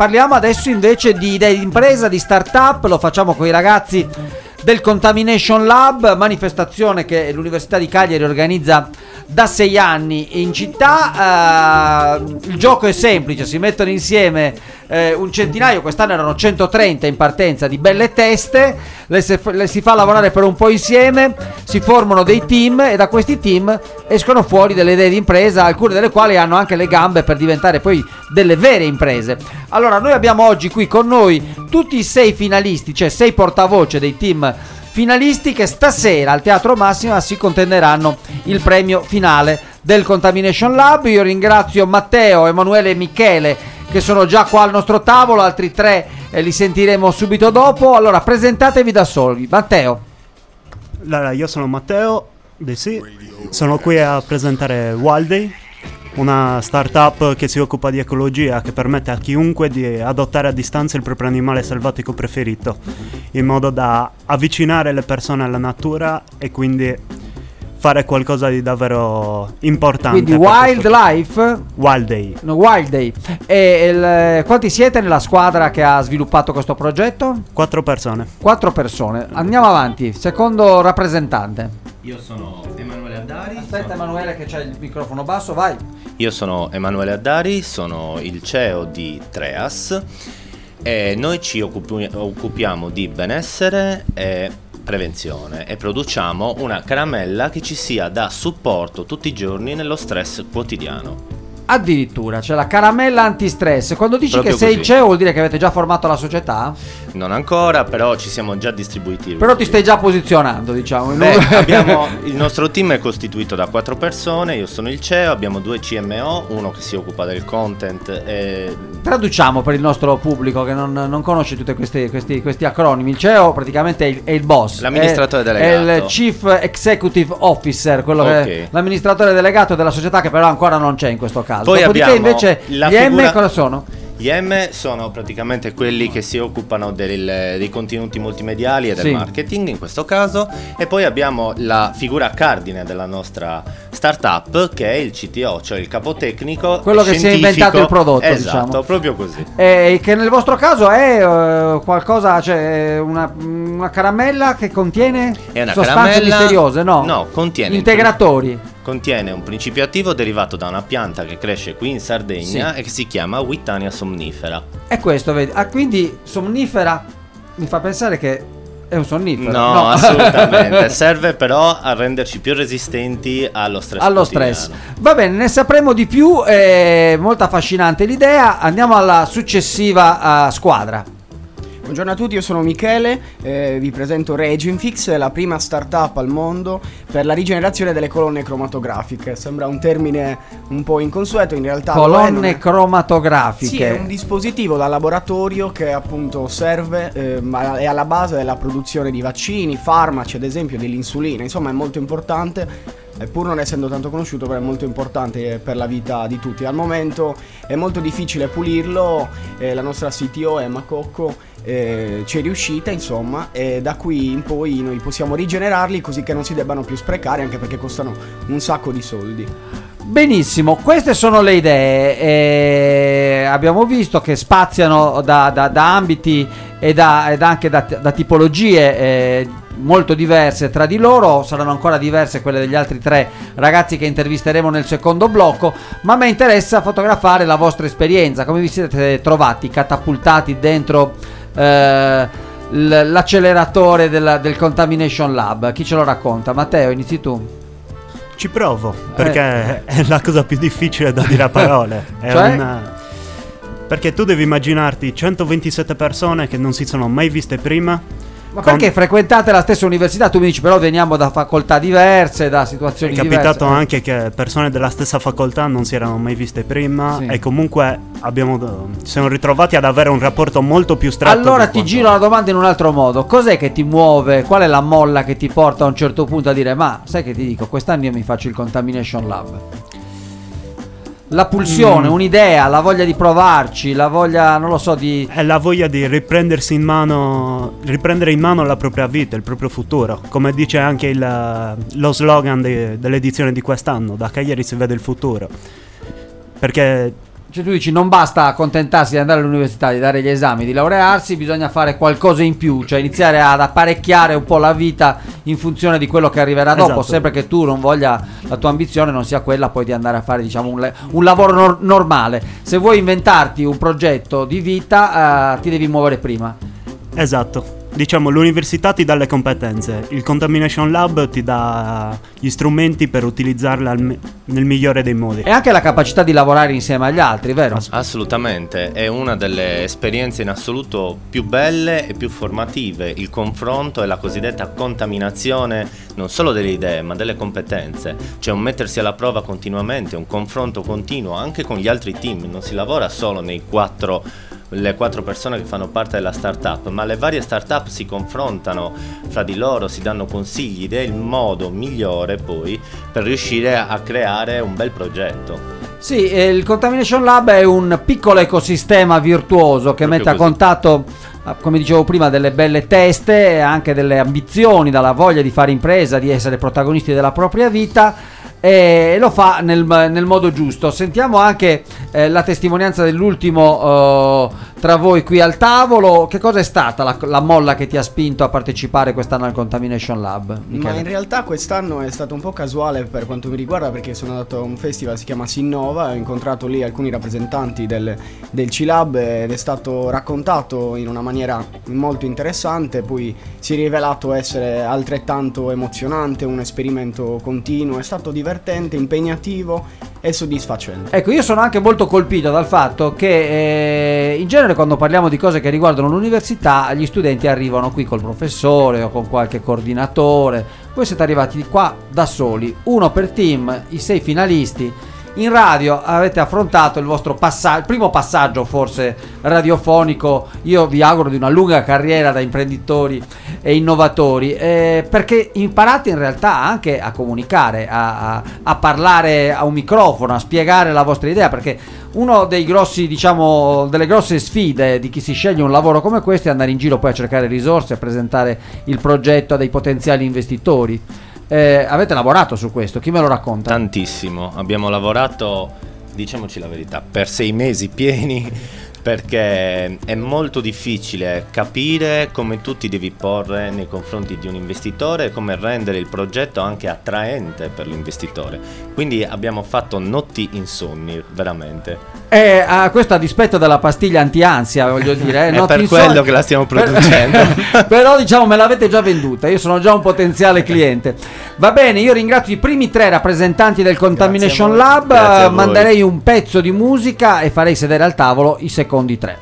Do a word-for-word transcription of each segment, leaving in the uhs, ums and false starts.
parliamo adesso invece di idee di impresa, di start-up. Lo facciamo con i ragazzi del Contamination Lab, manifestazione che l'Università di Cagliari organizza da sei anni in città. Uh, il gioco è semplice, si mettono insieme uh, un centinaio, quest'anno erano centotrenta in partenza, di belle teste, le, se, le si fa lavorare per un po' insieme, si formano dei team e da questi team escono fuori delle idee di impresa, alcune delle quali hanno anche le gambe per diventare poi delle vere imprese. Allora noi abbiamo oggi qui con noi tutti i sei finalisti, cioè sei portavoce dei team finalisti che stasera al Teatro Massima si contenderanno il premio finale del Contamination Lab. Io ringrazio Matteo, Emanuele e Michele che sono già qua al nostro tavolo, altri tre eh, li sentiremo subito dopo. Allora presentatevi da soli. Matteo. Allora, io sono Matteo, di sì, sono qui a presentare Wildday, una startup che si occupa di ecologia, che permette a chiunque di adottare a distanza il proprio animale selvatico preferito, in modo da avvicinare le persone alla natura e quindi fare qualcosa di davvero importante. Quindi Wildlife? Wildday. No, Wildday. E il, quanti siete nella squadra che ha sviluppato questo progetto? Quattro persone. Quattro persone. Andiamo avanti. Secondo rappresentante. Io sono Emanuele Addari. Aspetta sono... Emanuele che c'è il microfono basso, vai. Io sono Emanuele Addari, sono il C E O di Treas e noi ci occupi- occupiamo di benessere e prevenzione e produciamo una caramella che ci sia da supporto tutti i giorni nello stress quotidiano. Addirittura c'è la caramella antistress. Quando dici Proprio che sei così. il C E O vuol dire che avete già formato la società? Non ancora, però ci siamo già distribuiti. Però ti stai già posizionando, diciamo. Beh, abbiamo, il nostro team è costituito da quattro persone, io sono il C E O, abbiamo due C M O, uno che si occupa del content e... Traduciamo per il nostro pubblico che non, non conosce tutti questi, questi, questi acronimi. Il C E O praticamente è il, è il boss, l'amministratore è, delegato, è il Chief Executive Officer, quello okay. che l'amministratore delegato della società, che però ancora non c'è in questo caso. Poi Dopodiché abbiamo invece la gli figura... M cosa sono? Gli M sono praticamente quelli che si occupano del, dei contenuti multimediali e del sì. marketing in questo caso, e poi abbiamo la figura cardine della nostra startup che è il C T O, cioè il capotecnico, quello che si è inventato il prodotto, esatto, diciamo. proprio così. E che nel vostro caso è uh, qualcosa, cioè una, una caramella che contiene È una sostanze caramella, misteriose, no? No, contiene integratori. Contiene un principio attivo derivato da una pianta che cresce qui in Sardegna, sì. e che si chiama Wittania somnifera. E questo, vedi? Ah, quindi somnifera mi fa pensare che è un sonnifero. No, no. assolutamente. Serve però a renderci più resistenti allo stress. Allo stress. Va bene, ne sapremo di più. È molto affascinante l'idea. Andiamo alla successiva uh, squadra. Buongiorno a tutti, io sono Michele, eh, vi presento Reginfix, la prima startup al mondo per la rigenerazione delle colonne cromatografiche. Sembra un termine un po' inconsueto, in realtà colonne è, cromatografiche. Sì, è un dispositivo da laboratorio che appunto serve, eh, ma è alla base della produzione di vaccini, farmaci, ad esempio dell'insulina, insomma è molto importante. Pur non essendo tanto conosciuto, però è molto importante per la vita di tutti. Al momento è molto difficile pulirlo, eh, la nostra C T O Emma Cocco eh, ci è riuscita, insomma, e da qui in poi noi possiamo rigenerarli così che non si debbano più sprecare, anche perché costano un sacco di soldi. Benissimo, queste sono le idee. E abbiamo visto che spaziano da, da, da ambiti e da, ed anche da, da tipologie eh, molto diverse tra di loro. Saranno ancora diverse quelle degli altri tre ragazzi che intervisteremo nel secondo blocco, ma a me interessa fotografare la vostra esperienza. Come vi siete trovati catapultati dentro eh, l'acceleratore del, del Contamination Lab? Chi ce lo racconta? Matteo, inizi tu. Ci provo, perché eh. è la cosa più difficile da dire a parole. È cioè? una... Perché tu devi immaginarti centoventisette persone che non si sono mai viste prima. Ma con... perché frequentate la stessa università? Tu mi dici però veniamo da facoltà diverse, da situazioni diverse. È capitato diverse. Anche che persone della stessa facoltà non si erano mai viste prima, sì. E comunque abbiamo, ci siamo ritrovati ad avere un rapporto molto più stretto. Allora ti giro la domanda in un altro modo. Cos'è che ti muove? Qual è la molla che ti porta a un certo punto a dire ma sai che ti dico, quest'anno io mi faccio il Contamination Lab? La pulsione, mm. un'idea, la voglia di provarci, la voglia, non lo so, di... È la voglia di riprendersi in mano, riprendere in mano la propria vita, il proprio futuro. Come dice anche il, lo slogan de, dell'edizione di quest'anno, da Cagliari si vede il futuro. Perché Cioè tu dici non basta accontentarsi di andare all'università, di dare gli esami, di laurearsi, bisogna fare qualcosa in più, cioè iniziare ad apparecchiare un po' la vita in funzione di quello che arriverà dopo, Esatto. sempre che tu non voglia, la tua ambizione non sia quella poi di andare a fare diciamo un, le- un lavoro nor- normale. Se vuoi inventarti un progetto di vita eh, ti devi muovere prima. Esatto. Diciamo, l'università ti dà le competenze, il Contamination Lab ti dà gli strumenti per utilizzarle al me- nel migliore dei modi. E anche la capacità di lavorare insieme agli altri, vero? Assolutamente, è una delle esperienze in assoluto più belle e più formative, il confronto e la cosiddetta contaminazione non solo delle idee ma delle competenze, cioè un mettersi alla prova continuamente, un confronto continuo anche con gli altri team, non si lavora solo nei quattro le quattro persone che fanno parte della startup, ma le varie startup si confrontano fra di loro, si danno consigli ed è il modo migliore poi per riuscire a creare un bel progetto. Sì, eh, il Contamination Lab è un piccolo ecosistema virtuoso che Proprio mette a così. contatto, eh, come dicevo prima, delle belle teste e anche delle ambizioni, dalla voglia di fare impresa, di essere protagonisti della propria vita, e lo fa nel, nel modo giusto. Sentiamo anche eh, la testimonianza dell'ultimo eh, tra voi qui al tavolo. Che cosa è stata la, la molla che ti ha spinto a partecipare quest'anno al Contamination Lab, Michele? Ma in realtà quest'anno è stato un po' casuale per quanto mi riguarda, perché sono andato a un festival, si chiama Sinnova, ho incontrato lì alcuni rappresentanti del, del C-Lab ed è stato raccontato in una maniera molto interessante, poi si è rivelato essere altrettanto emozionante, un esperimento continuo, è stato divertente, impegnativo e soddisfacente. Ecco, io sono anche molto colpito dal fatto che eh, in genere quando parliamo di cose che riguardano l'università gli studenti arrivano qui col professore o con qualche coordinatore. Voi siete arrivati qua da soli, uno per team, i sei finalisti. In radio avete affrontato il vostro passaggio, il primo passaggio forse radiofonico. Io vi auguro di una lunga carriera da imprenditori e innovatori, eh, perché imparate in realtà anche a comunicare, a, a, a parlare a un microfono, a spiegare la vostra idea, perché uno dei grossi, diciamo, delle grosse sfide di chi si sceglie un lavoro come questo è andare in giro poi a cercare risorse, a presentare il progetto a dei potenziali investitori. Eh, avete lavorato su questo, chi me lo racconta? Tantissimo, abbiamo lavorato, diciamoci la verità, per sei mesi pieni, perché è molto difficile capire come tu ti devi porre nei confronti di un investitore e come rendere il progetto anche attraente per l'investitore. Quindi abbiamo fatto notti insonni, veramente. Eh, a questo a dispetto della pastiglia anti-ansia, voglio dire, eh, È notti per insonni. quello che la stiamo producendo. Per- però diciamo me l'avete già venduta, io sono già un potenziale cliente. Va bene, io ringrazio i primi tre rappresentanti del Contamination Grazie a voi. Lab, Grazie a eh, voi. manderei un pezzo di musica e farei sedere al tavolo i secondi tre.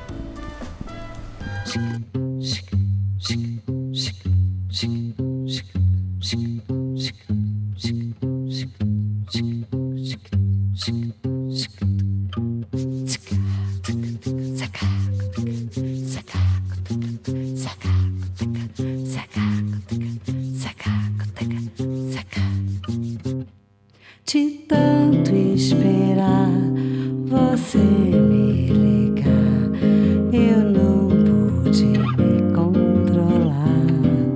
De tanto esperar você me ligar, eu não pude me controlar.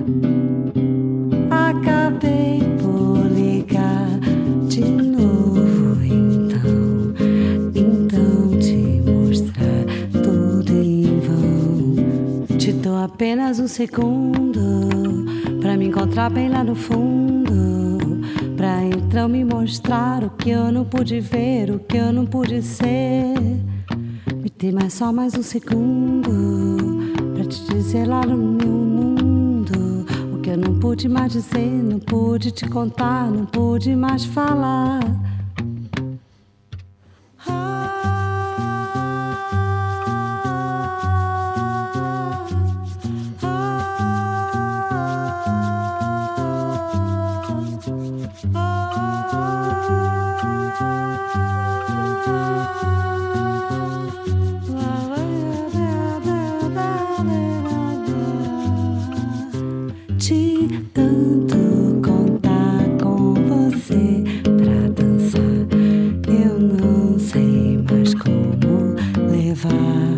Acabei por ligar de novo, então, então te mostrar tudo em vão. Te dou apenas um segundo pra me encontrar bem lá no fundo, pra então me mostrar o que eu não pude ver, o que eu não pude ser. Me dê mais só mais um segundo pra te dizer lá no meu mundo o que eu não pude mais dizer, não pude te contar, não pude mais falar. De tanto contar com você pra dançar, eu não sei mais como levar.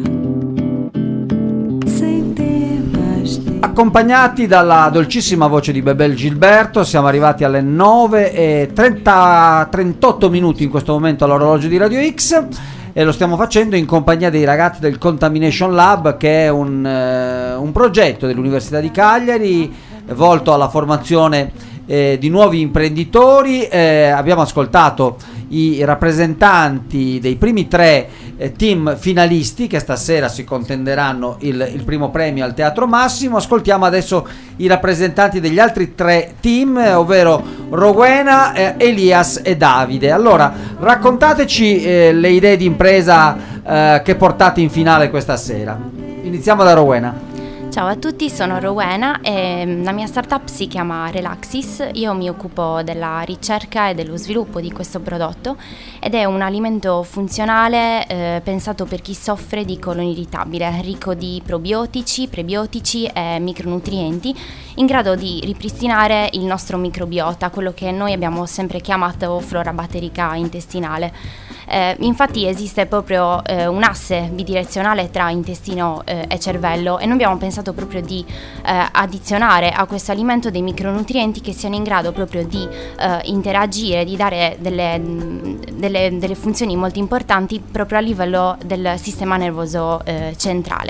Sem ter mais tempo. Accompagnati dalla dolcissima voce di Bebel Gilberto, siamo arrivati alle nove e trenta, trentotto minuti in questo momento all'orologio di Radio X. e lo stiamo facendo in compagnia dei ragazzi del Contamination Lab, che è un, eh, un progetto dell'Università di Cagliari volto alla formazione eh, di nuovi imprenditori. Eh, abbiamo ascoltato i rappresentanti dei primi tre eh, team finalisti che stasera si contenderanno il, il primo premio al Teatro Massimo. Ascoltiamo adesso i rappresentanti degli altri tre team, eh, ovvero Rowena, eh, Elias e Davide. Allora, raccontateci eh, le idee di impresa eh, che portate in finale questa sera. Iniziamo da Rowena. Ciao a tutti, sono Rowena e la mia startup si chiama Relaxis. Io mi occupo della ricerca e dello sviluppo di questo prodotto ed è un alimento funzionale eh, pensato per chi soffre di colon irritabile, ricco di probiotici, prebiotici e micronutrienti, in grado di ripristinare il nostro microbiota, quello che noi abbiamo sempre chiamato flora batterica intestinale. Eh, infatti esiste proprio eh, un asse bidirezionale tra intestino eh, e cervello e noi abbiamo pensato proprio di eh, addizionare a questo alimento dei micronutrienti che siano in grado proprio di eh, interagire, di dare delle, delle, delle funzioni molto importanti proprio a livello del sistema nervoso eh, centrale.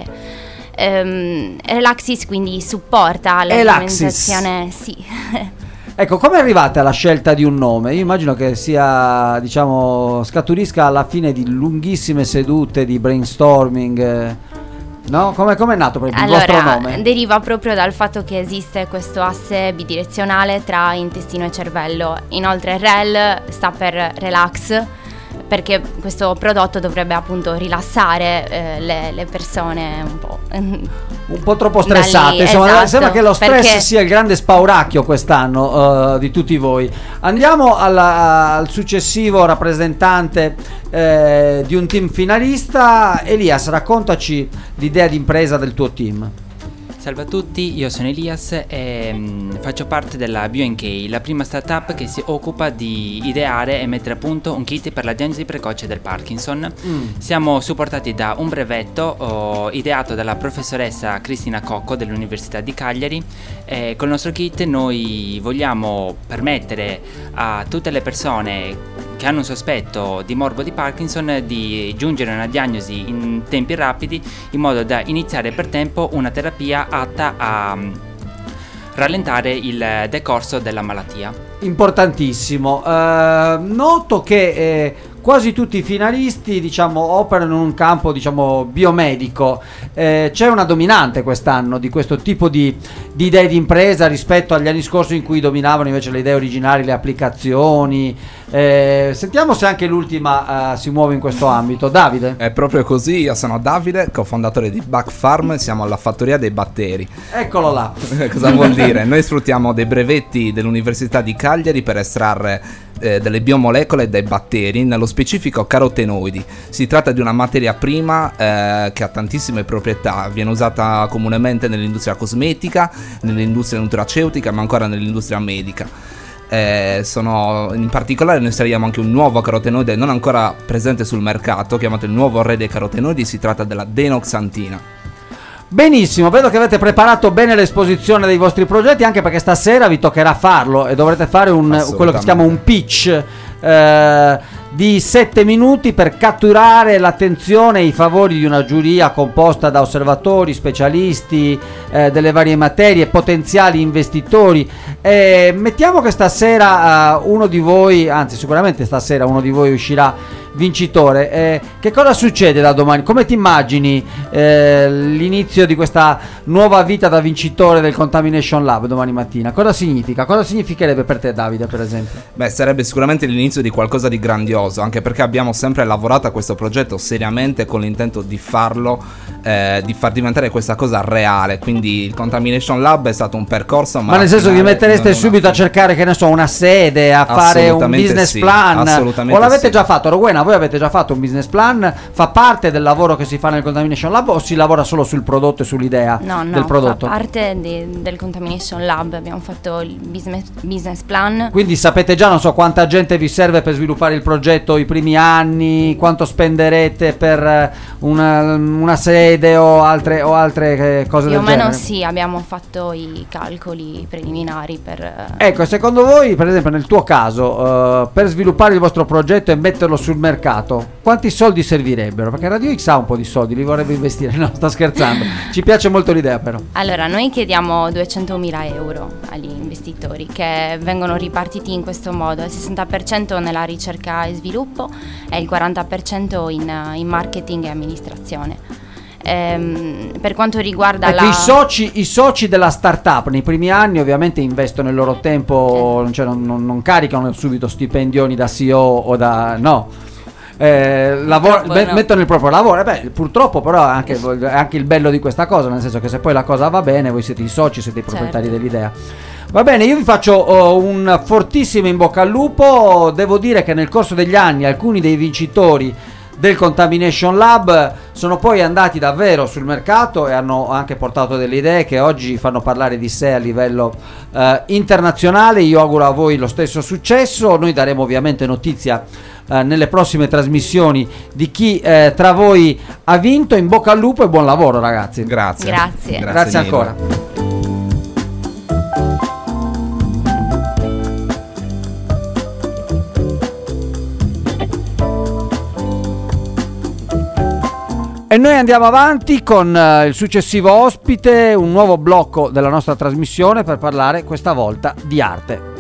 Um, Relaxis quindi supporta l'alimentazione, sì. Ecco, come arrivate alla scelta di un nome? Io immagino che sia, diciamo, scaturisca alla fine di lunghissime sedute di brainstorming, eh, no? Come è nato per il allora, vostro nome? Deriva proprio dal fatto che esiste questo asse bidirezionale tra intestino e cervello. Inoltre Rel sta per relax, perché questo prodotto dovrebbe appunto rilassare eh, le, le persone un po'... un po' troppo stressate, lì, insomma, esatto, sembra che lo stress perché... sia il grande spauracchio quest'anno uh, di tutti voi. Andiamo alla, al successivo rappresentante eh, di un team finalista. Elias, raccontaci l'idea di impresa del tuo team. Salve a tutti, io sono Elias e mh, faccio parte della B and K, la prima startup che si occupa di ideare e mettere a punto un kit per la diagnosi precoce del Parkinson. Mm. Siamo supportati da un brevetto oh, ideato dalla professoressa Cristina Cocco dell'Università di Cagliari. E con il nostro kit noi vogliamo permettere a tutte le persone che hanno un sospetto di morbo di Parkinson di giungere a una diagnosi in tempi rapidi, in modo da iniziare per tempo una terapia atta a rallentare il decorso della malattia. Importantissimo. Uh, noto che eh, quasi tutti i finalisti, diciamo, operano in un campo, diciamo, biomedico. Eh, c'è una dominante quest'anno di questo tipo di, di idee di impresa rispetto agli anni scorsi in cui dominavano invece le idee originali, le applicazioni. Eh, sentiamo se anche l'ultima uh, si muove in questo ambito. Davide? È proprio così, io sono Davide, cofondatore di Bug Farm, siamo alla fattoria dei batteri. Eccolo là. Cosa vuol dire? Noi sfruttiamo dei brevetti dell'Università di Cagliari per estrarre eh, delle biomolecole dai batteri, nello specifico carotenoidi. Si tratta di una materia prima eh, che ha tantissime proprietà, viene usata comunemente nell'industria cosmetica, nell'industria nutraceutica, ma ancora nell'industria medica. Eh, sono, in particolare noi estraiamo anche un nuovo carotenoide non ancora presente sul mercato, chiamato il nuovo re dei carotenoidi. Si tratta della denoxantina. Benissimo, vedo che avete preparato bene l'esposizione dei vostri progetti, anche perché stasera vi toccherà farlo e dovrete fare un, quello che si chiama un pitch eh, di sette minuti per catturare l'attenzione e i favori di una giuria composta da osservatori, specialisti eh, delle varie materie, potenziali investitori. Eh, mettiamo che stasera uh, uno di voi, anzi sicuramente stasera uno di voi uscirà vincitore. Eh, che cosa succede da domani? Come ti immagini eh, l'inizio di questa nuova vita da vincitore del Contamination Lab domani mattina? Cosa significa? Cosa significherebbe per te, Davide, per esempio? Beh, sarebbe sicuramente l'inizio di qualcosa di grandioso, anche perché abbiamo sempre lavorato a questo progetto seriamente con l'intento di farlo, eh, di far diventare questa cosa reale. Quindi il Contamination Lab è stato un percorso, ma, ma nel senso vi mettereste subito a cercare, che ne so, una sede, a fare un business sì, plan, assolutamente o l'avete sì. già fatto? Rowena, voi avete già fatto un business plan? Fa parte del lavoro che si fa nel Contamination Lab o si lavora solo sul prodotto e sull'idea no, no, del prodotto? Fa parte di, del Contamination Lab, abbiamo fatto il business, business plan. Quindi sapete già, non so, quanta gente vi serve per sviluppare il progetto i primi anni, quanto spenderete per una, una sede, sede o altre, o altre eh, cose Più o del meno genere? sì, abbiamo fatto i calcoli preliminari per... eh, Ecco, secondo voi, per esempio nel tuo caso, eh, per sviluppare il vostro progetto e metterlo sul mercato, quanti soldi servirebbero? Perché Radio X ha un po' di soldi, li vorrebbe investire. No, sto scherzando. Ci piace molto l'idea però. Allora, noi chiediamo duecentomila euro agli investitori che vengono ripartiti in questo modo, il sessanta per cento nella ricerca e sviluppo e il quaranta per cento in, in marketing e amministrazione. Ehm, per quanto riguarda Ecco, la... i soci, i soci della startup nei primi anni ovviamente investono il loro tempo, cioè non, non- non caricano subito stipendioni da C E O o da... no. Eh, lavoro- Purtroppo me- no. mettono il proprio lavoro. Eh beh, purtroppo però è anche, è anche il bello di questa cosa, nel senso che se poi la cosa va bene, voi siete i soci, siete i proprietari Certo. dell'idea. Va bene, io vi faccio oh, un fortissimo in bocca al lupo. Devo dire che nel corso degli anni alcuni dei vincitori del Contamination Lab sono poi andati davvero sul mercato e hanno anche portato delle idee che oggi fanno parlare di sé a livello eh, internazionale. Io auguro a voi lo stesso successo. Noi daremo ovviamente notizia eh, nelle prossime trasmissioni di chi eh, tra voi ha vinto. In bocca al lupo e buon lavoro, ragazzi. Grazie. Grazie. Grazie mille. ancora. E noi andiamo avanti con eh, il successivo ospite, un nuovo blocco della nostra trasmissione per parlare questa volta di arte.